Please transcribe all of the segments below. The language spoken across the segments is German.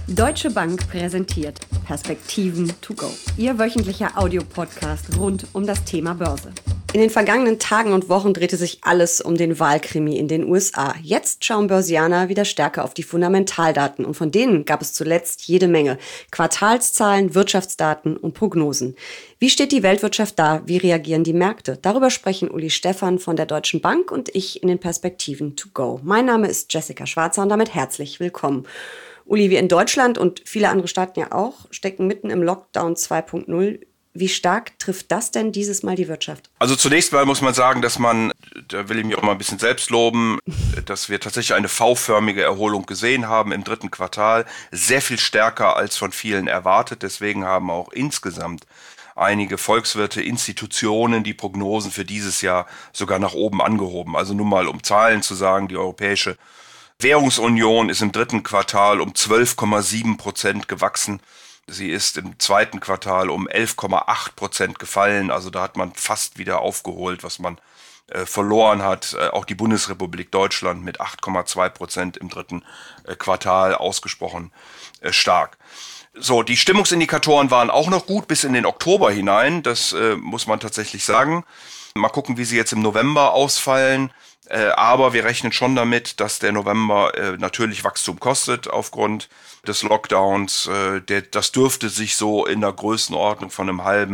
Deutsche Bank präsentiert Perspektiven to go. Ihr wöchentlicher Audiopodcast rund um das Thema Börse. In den vergangenen Tagen und Wochen drehte sich alles um den Wahlkrimi in den USA. Jetzt schauen Börsianer wieder stärker auf die Fundamentaldaten und von denen gab es zuletzt jede Menge. Quartalszahlen, Wirtschaftsdaten und Prognosen. Wie steht die Weltwirtschaft da? Wie reagieren die Märkte? Darüber sprechen Uli Stephan von der Deutschen Bank und ich in den Perspektiven to go. Mein Name ist Jessica Schwarzer und damit herzlich willkommen. Uli, wir in Deutschland und viele andere Staaten ja auch, stecken mitten im Lockdown 2.0. Wie stark trifft das denn dieses Mal die Wirtschaft? Also zunächst mal muss man sagen, da will ich mich auch mal ein bisschen selbst loben, dass wir tatsächlich eine V-förmige Erholung gesehen haben im dritten Quartal. Sehr viel stärker als von vielen erwartet. Deswegen haben auch insgesamt einige Volkswirte, Institutionen die Prognosen für dieses Jahr sogar nach oben angehoben. Also nur mal um Zahlen zu sagen, die Europäische Währungsunion ist im dritten Quartal um 12,7% gewachsen. Sie ist im zweiten Quartal um 11,8% gefallen. Also da hat man fast wieder aufgeholt, was man verloren hat. Auch die Bundesrepublik Deutschland mit 8,2% im dritten Quartal ausgesprochen stark. So, die Stimmungsindikatoren waren auch noch gut bis in den Oktober hinein. Das muss man tatsächlich sagen. Mal gucken, wie sie jetzt im November ausfallen. Aber wir rechnen schon damit, dass der November natürlich Wachstum kostet aufgrund des Lockdowns. Das dürfte sich so in der Größenordnung von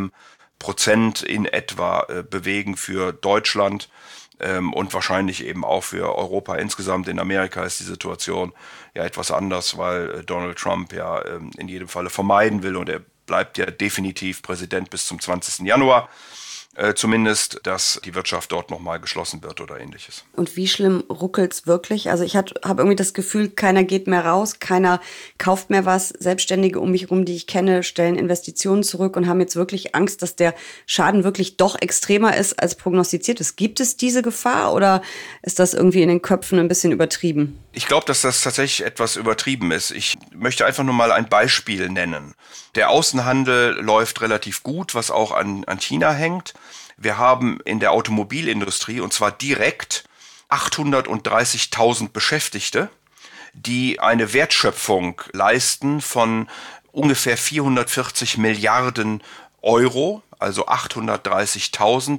0,5% in etwa bewegen für Deutschland und wahrscheinlich eben auch für Europa insgesamt. In Amerika ist die Situation ja etwas anders, weil Donald Trump ja in jedem Falle vermeiden will und er bleibt ja definitiv Präsident bis zum 20. Januar. Zumindest, dass die Wirtschaft dort nochmal geschlossen wird oder ähnliches. Und wie schlimm ruckelt's wirklich? Also ich habe irgendwie das Gefühl, keiner geht mehr raus, keiner kauft mehr was. Selbstständige um mich herum, die ich kenne, stellen Investitionen zurück und haben jetzt wirklich Angst, dass der Schaden wirklich doch extremer ist, als prognostiziert ist. Gibt es diese Gefahr oder ist das irgendwie in den Köpfen ein bisschen übertrieben? Ich glaube, dass das tatsächlich etwas übertrieben ist. Ich möchte einfach nur mal ein Beispiel nennen. Der Außenhandel läuft relativ gut, was auch an China hängt. Wir haben in der Automobilindustrie, und zwar direkt, 830.000 Beschäftigte, die eine Wertschöpfung leisten von ungefähr 440 Milliarden Euro, also 830.000,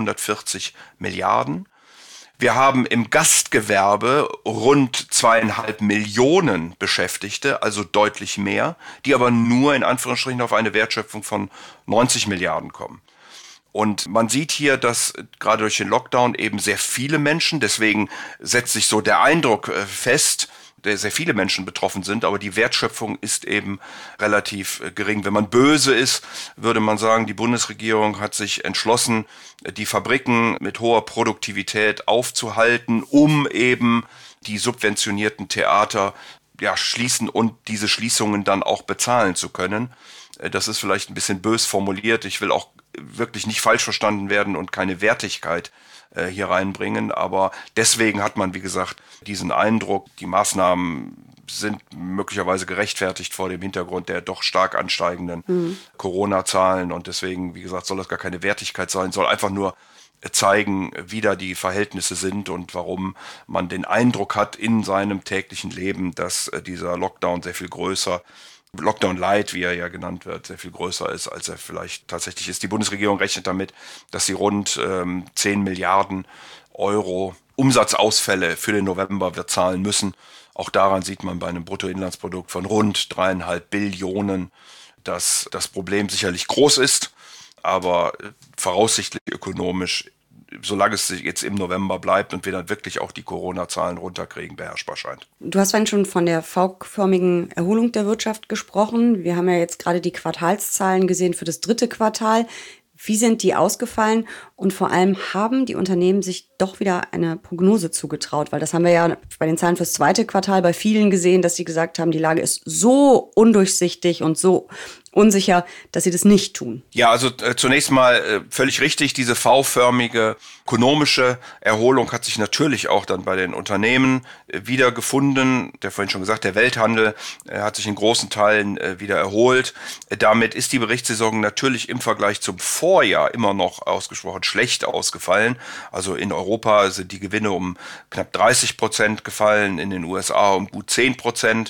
440 Milliarden. Wir haben im Gastgewerbe rund 2,5 Millionen Beschäftigte, also deutlich mehr, die aber nur in Anführungsstrichen auf eine Wertschöpfung von 90 Milliarden kommen. Und man sieht hier, dass gerade durch den Lockdown eben sehr viele Menschen, deswegen setzt sich so der Eindruck fest, sehr viele Menschen betroffen sind, aber die Wertschöpfung ist eben relativ gering. Wenn man böse ist, würde man sagen, die Bundesregierung hat sich entschlossen, die Fabriken mit hoher Produktivität aufzuhalten, um eben die subventionierten Theater schließen und diese Schließungen dann auch bezahlen zu können. Das ist vielleicht ein bisschen bös formuliert. Ich will auch wirklich nicht falsch verstanden werden und keine Wertigkeit hier reinbringen. Aber deswegen hat man, wie gesagt, diesen Eindruck, die Maßnahmen sind möglicherweise gerechtfertigt vor dem Hintergrund der doch stark ansteigenden Corona-Zahlen. Und deswegen, wie gesagt, soll das gar keine Wertigkeit sein, soll einfach nur zeigen, wie da die Verhältnisse sind und warum man den Eindruck hat in seinem täglichen Leben, dass dieser Lockdown sehr viel größer Lockdown Light, wie er ja genannt wird, sehr viel größer ist, als er vielleicht tatsächlich ist. Die Bundesregierung rechnet damit, dass sie rund 10 Milliarden Euro Umsatzausfälle für den November wird zahlen müssen. Auch daran sieht man bei einem Bruttoinlandsprodukt von rund 3,5 Billionen, dass das Problem sicherlich groß ist, aber voraussichtlich ökonomisch, solange es jetzt im November bleibt und wir dann wirklich auch die Corona-Zahlen runterkriegen, beherrschbar scheint. Du hast vorhin schon von der V-förmigen Erholung der Wirtschaft gesprochen. Wir haben ja jetzt gerade die Quartalszahlen gesehen für das dritte Quartal. Wie sind die ausgefallen? Und vor allem haben die Unternehmen sich doch wieder eine Prognose zugetraut? Weil das haben wir ja bei den Zahlen fürs zweite Quartal bei vielen gesehen, dass sie gesagt haben, die Lage ist so undurchsichtig und so unsicher, dass sie das nicht tun. Ja, also zunächst mal völlig richtig, diese V-förmige ökonomische Erholung hat sich natürlich auch dann bei den Unternehmen wiedergefunden. Der vorhin schon gesagt, der Welthandel hat sich in großen Teilen wieder erholt. Damit ist die Berichtssaison natürlich im Vergleich zum Vorjahr immer noch ausgesprochen schlecht ausgefallen. Also in Europa sind die Gewinne um knapp 30% gefallen, in den USA um gut 10%.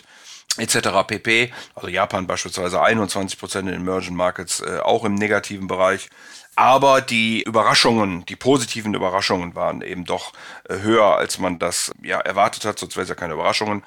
etc. pp. Also Japan beispielsweise 21% in den Emerging Markets, auch im negativen Bereich. Aber die Überraschungen, die positiven Überraschungen waren eben doch höher, als man das erwartet hat, sonst wäre es ja keine Überraschungen,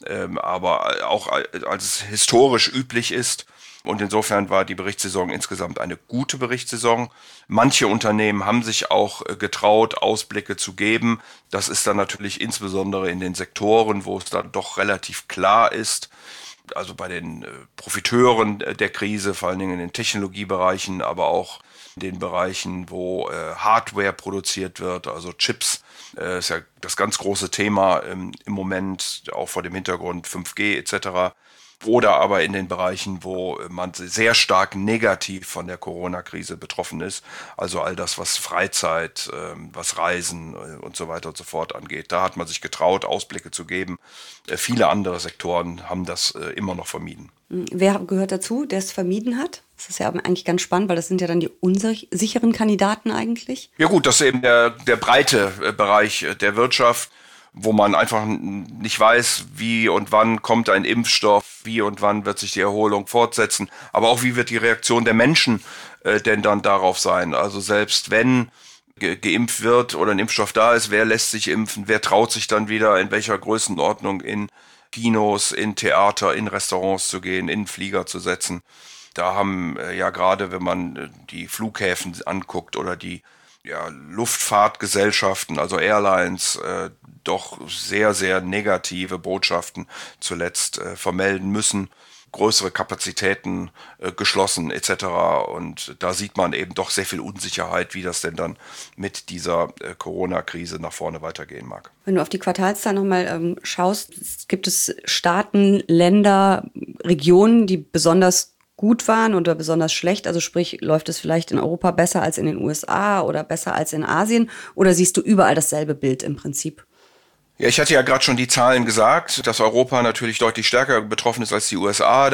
aber auch als es historisch üblich ist. Und insofern war die Berichtssaison insgesamt eine gute Berichtssaison. Manche Unternehmen haben sich auch getraut, Ausblicke zu geben. Das ist dann natürlich insbesondere in den Sektoren, wo es dann doch relativ klar ist, also bei den Profiteuren der Krise, vor allen Dingen in den Technologiebereichen, aber auch in den Bereichen, wo Hardware produziert wird, also Chips, ist ja das ganz große Thema im Moment, auch vor dem Hintergrund 5G etc. Oder aber in den Bereichen, wo man sehr stark negativ von der Corona-Krise betroffen ist, also all das, was Freizeit, was Reisen und so weiter und so fort angeht. Da hat man sich getraut, Ausblicke zu geben. Viele andere Sektoren haben das immer noch vermieden. Wer gehört dazu, der es vermieden hat? Das ist ja eigentlich ganz spannend, weil das sind ja dann die unsicheren Kandidaten eigentlich. Ja gut, das ist eben der breite Bereich der Wirtschaft, wo man einfach nicht weiß, wie und wann kommt ein Impfstoff, wie und wann wird sich die Erholung fortsetzen, aber auch wie wird die Reaktion der Menschen denn dann darauf sein. Also selbst wenn geimpft wird oder ein Impfstoff da ist, wer lässt sich impfen, wer traut sich dann wieder in welcher Größenordnung in Kinos, in Theater, in Restaurants zu gehen, in Flieger zu setzen. Da haben gerade, wenn man die Flughäfen anguckt oder die Luftfahrtgesellschaften, also Airlines, doch sehr, sehr negative Botschaften zuletzt vermelden müssen. Größere Kapazitäten geschlossen etc. Und da sieht man eben doch sehr viel Unsicherheit, wie das denn dann mit dieser Corona-Krise nach vorne weitergehen mag. Wenn du auf die Quartalszahlen nochmal schaust, gibt es Staaten, Länder, Regionen, die besonders gut waren oder besonders schlecht? Also sprich, läuft es vielleicht in Europa besser als in den USA oder besser als in Asien? Oder siehst du überall dasselbe Bild im Prinzip? Ja, ich hatte ja gerade schon die Zahlen gesagt, dass Europa natürlich deutlich stärker betroffen ist als die USA.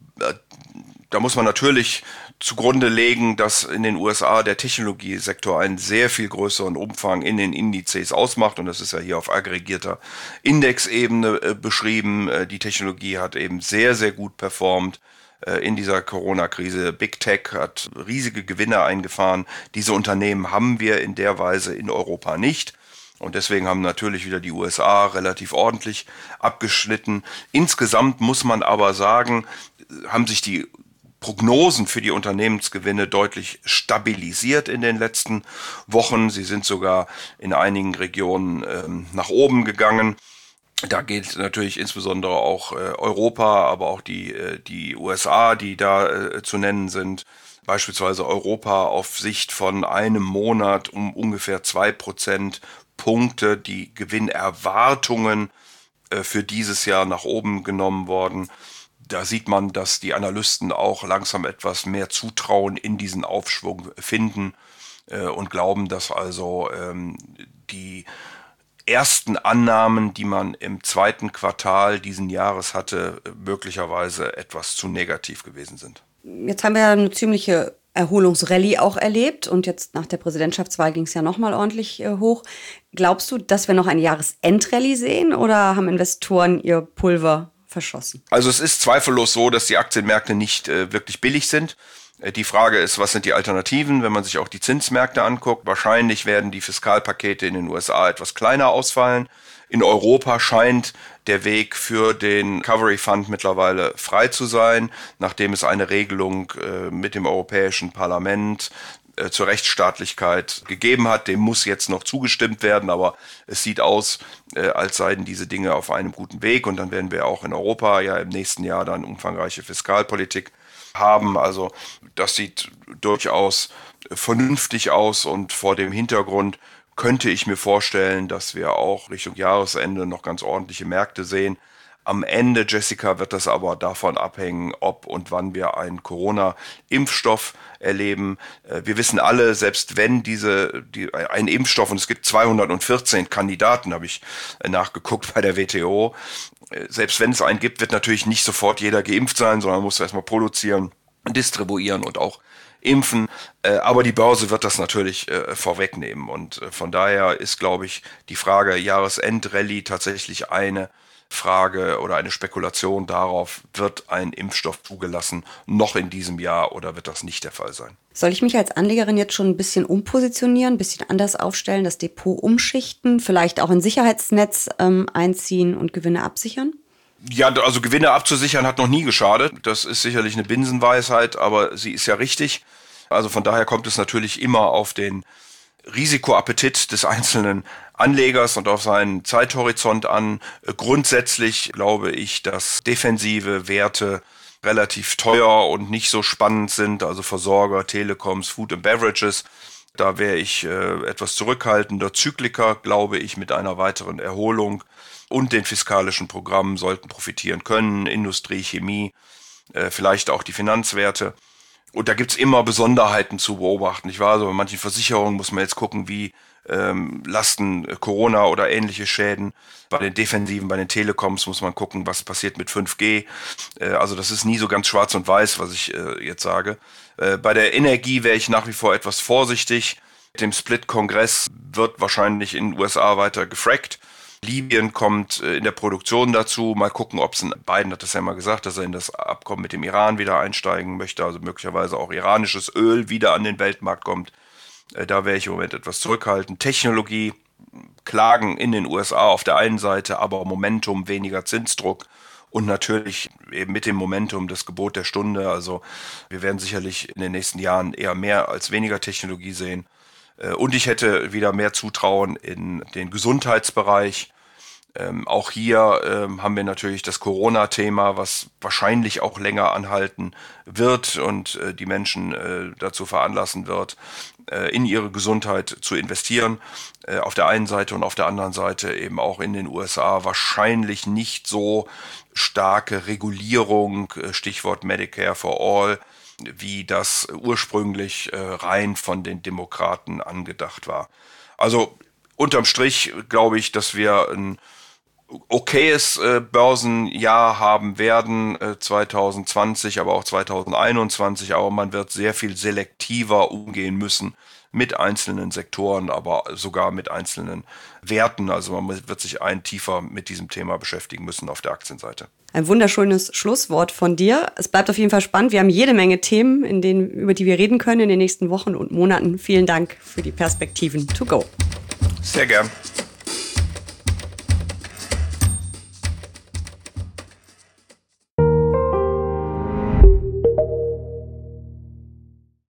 Da muss man natürlich zugrunde legen, dass in den USA der Technologiesektor einen sehr viel größeren Umfang in den Indizes ausmacht. Und das ist ja hier auf aggregierter Indexebene beschrieben. Die Technologie hat eben sehr, sehr gut performt in dieser Corona-Krise. Big Tech hat riesige Gewinne eingefahren. Diese Unternehmen haben wir in der Weise in Europa nicht. Und deswegen haben natürlich wieder die USA relativ ordentlich abgeschnitten. Insgesamt muss man aber sagen, haben sich die Prognosen für die Unternehmensgewinne deutlich stabilisiert in den letzten Wochen. Sie sind sogar in einigen Regionen nach oben gegangen. Da geht natürlich insbesondere auch Europa, aber auch die USA, die da zu nennen sind. Beispielsweise Europa auf Sicht von einem Monat um ungefähr 2% Punkte, die Gewinnerwartungen für dieses Jahr nach oben genommen worden. Da sieht man, dass die Analysten auch langsam etwas mehr Zutrauen in diesen Aufschwung finden und glauben, dass also die ersten Annahmen, die man im zweiten Quartal diesen Jahres hatte, möglicherweise etwas zu negativ gewesen sind. Jetzt haben wir ja eine ziemliche Erholungsrallye auch erlebt und jetzt nach der Präsidentschaftswahl ging es ja nochmal ordentlich hoch. Glaubst du, dass wir noch eine Jahresendrallye sehen oder haben Investoren ihr Pulver verschossen? Also es ist zweifellos so, dass die Aktienmärkte nicht wirklich billig sind. Die Frage ist, was sind die Alternativen, wenn man sich auch die Zinsmärkte anguckt? Wahrscheinlich werden die Fiskalpakete in den USA etwas kleiner ausfallen. In Europa scheint der Weg für den Recovery Fund mittlerweile frei zu sein, nachdem es eine Regelung mit dem Europäischen Parlament zur Rechtsstaatlichkeit gegeben hat. Dem muss jetzt noch zugestimmt werden, aber es sieht aus, als seien diese Dinge auf einem guten Weg. Und dann werden wir auch in Europa ja im nächsten Jahr dann umfangreiche Fiskalpolitik haben. Also das sieht durchaus vernünftig aus und vor dem Hintergrund könnte ich mir vorstellen, dass wir auch Richtung Jahresende noch ganz ordentliche Märkte sehen. Am Ende, Jessica, wird das aber davon abhängen, ob und wann wir einen Corona-Impfstoff erleben. Wir wissen alle, selbst wenn ein Impfstoff, und es gibt 214 Kandidaten, habe ich nachgeguckt bei der WTO, selbst wenn es einen gibt, wird natürlich nicht sofort jeder geimpft sein, sondern muss erstmal produzieren, distribuieren und auch impfen. Aber die Börse wird das natürlich vorwegnehmen. Und von daher ist, glaube ich, die Frage Jahresendrallye tatsächlich eine, Frage oder eine Spekulation darauf, wird ein Impfstoff zugelassen, noch in diesem Jahr oder wird das nicht der Fall sein? Soll ich mich als Anlegerin jetzt schon ein bisschen umpositionieren, ein bisschen anders aufstellen, das Depot umschichten, vielleicht auch ein Sicherheitsnetz einziehen und Gewinne absichern? Ja, also Gewinne abzusichern hat noch nie geschadet. Das ist sicherlich eine Binsenweisheit, aber sie ist ja richtig. Also von daher kommt es natürlich immer auf den Risikoappetit des einzelnen Anlegers und auf seinen Zeithorizont an. Grundsätzlich glaube ich, dass defensive Werte relativ teuer und nicht so spannend sind, also Versorger, Telekoms, Food and Beverages. Da wäre ich etwas zurückhaltender. Zykliker, glaube ich, mit einer weiteren Erholung und den fiskalischen Programmen sollten profitieren können. Industrie, Chemie, vielleicht auch die Finanzwerte. Und da gibt's immer Besonderheiten zu beobachten. Ich weiß, also bei manchen Versicherungen muss man jetzt gucken, wie lasten Corona oder ähnliche Schäden. Bei den Defensiven, bei den Telekoms muss man gucken, was passiert mit 5G. Also das ist nie so ganz schwarz und weiß, was ich jetzt sage. Bei der Energie wäre ich nach wie vor etwas vorsichtig. Mit dem Split-Kongress wird wahrscheinlich in den USA weiter gefrackt. Libyen kommt in der Produktion dazu. Mal gucken, ob es Biden hat das ja mal gesagt, dass er in das Abkommen mit dem Iran wieder einsteigen möchte. Also möglicherweise auch iranisches Öl wieder an den Weltmarkt kommt. Da wäre ich im Moment etwas zurückhaltend. Technologie, Klagen in den USA auf der einen Seite, aber Momentum, weniger Zinsdruck. Und natürlich eben mit dem Momentum das Gebot der Stunde. Also wir werden sicherlich in den nächsten Jahren eher mehr als weniger Technologie sehen. Und ich hätte wieder mehr Zutrauen in den Gesundheitsbereich. Auch hier haben wir natürlich das Corona-Thema, was wahrscheinlich auch länger anhalten wird und die Menschen dazu veranlassen wird, in ihre Gesundheit zu investieren. Auf der einen Seite und auf der anderen Seite eben auch in den USA wahrscheinlich nicht so starke Regulierung, Stichwort Medicare for All, wie das ursprünglich rein von den Demokraten angedacht war. Also unterm Strich glaube ich, dass wir ein okayes Börsenjahr haben werden, 2020, aber auch 2021, aber man wird sehr viel selektiver umgehen müssen mit einzelnen Sektoren, aber sogar mit einzelnen Werten. Also man wird sich tiefer mit diesem Thema beschäftigen müssen auf der Aktienseite. Ein wunderschönes Schlusswort von dir. Es bleibt auf jeden Fall spannend. Wir haben jede Menge Themen, über die wir reden können in den nächsten Wochen und Monaten. Vielen Dank für die Perspektiven to go. Sehr gern.